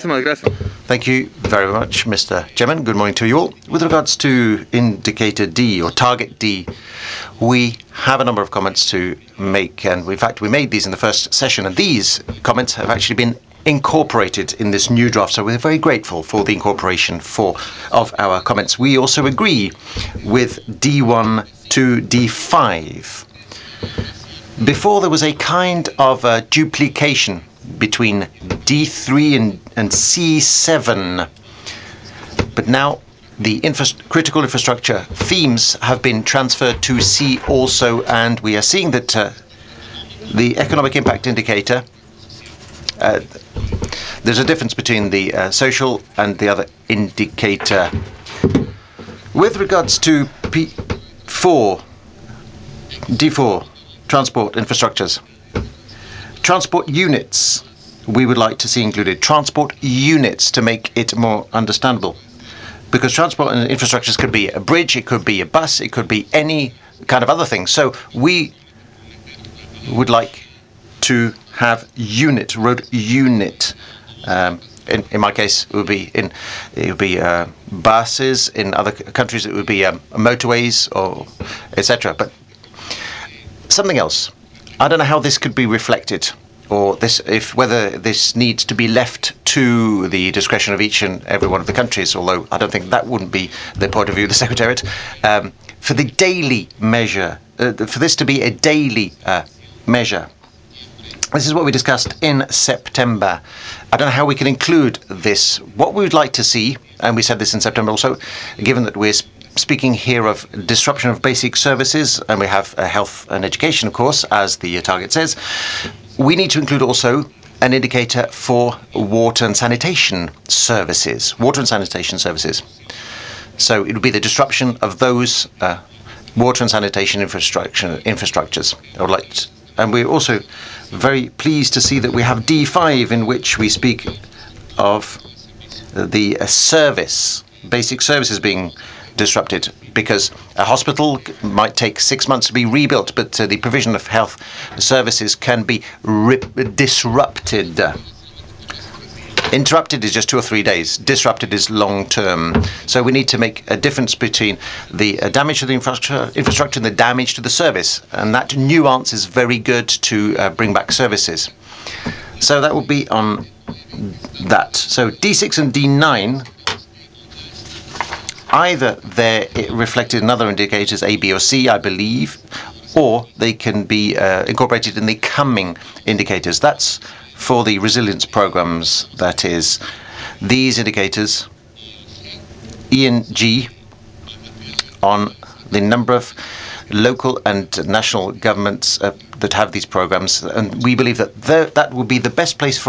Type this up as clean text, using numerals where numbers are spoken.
Muchísimas gracias. Thank you very much, Mr. Chairman. Good morning to you all. With regards to indicator D or target D, we have a number of comments to make, and in fact we made these in the first session, and these comments have actually been incorporated in this new draft, so we're very grateful for the incorporation of our comments. We also agree with D1 to D5. Before, there was a kind of duplication between D3 and C7, but now the critical infrastructure themes have been transferred to C also, and we are seeing that the economic impact indicator, there's a difference between the social and the other indicator. With regards to D4, transport infrastructures. Transport units, we would like to see included. Transport units to make it more understandable. Because transport and infrastructures could be a bridge, it could be a bus, it could be any kind of other thing. So we would like to have road unit. In my case, it would be buses. In other countries, it would be motorways or etc. But something else. I don't know how this could be reflected, or whether this needs to be left to the discretion of each and every one of the countries. Although I don't think that wouldn't be the point of view of the Secretariat. For the daily measure, for this to be a daily measure. This is what we discussed in September. I don't know how we can include this. What we would like to see, and we said this in September also, given that we're speaking here of disruption of basic services, and we have health and education, of course, as the target says, we need to include also an indicator for water and sanitation services. So it would be the disruption of those water and sanitation infrastructures. I would like to, and we're also very pleased to see that we have D5, in which we speak of the basic services being disrupted, because a hospital might take 6 months to be rebuilt, but the provision of health services can be disrupted. Interrupted is just 2 or 3 days. Disrupted is long term. So we need to make a difference between the damage to the infrastructure and the damage to the service. And that nuance is very good to bring back services. So that will be on that. So D6 and D9, either they're reflected in other indicators, A, B, or C, I believe, or they can be incorporated in the coming indicators. That's for the resilience programs, that is. These indicators, E and G, on the number of local and national governments that have these programs, and we believe that that will be the best place for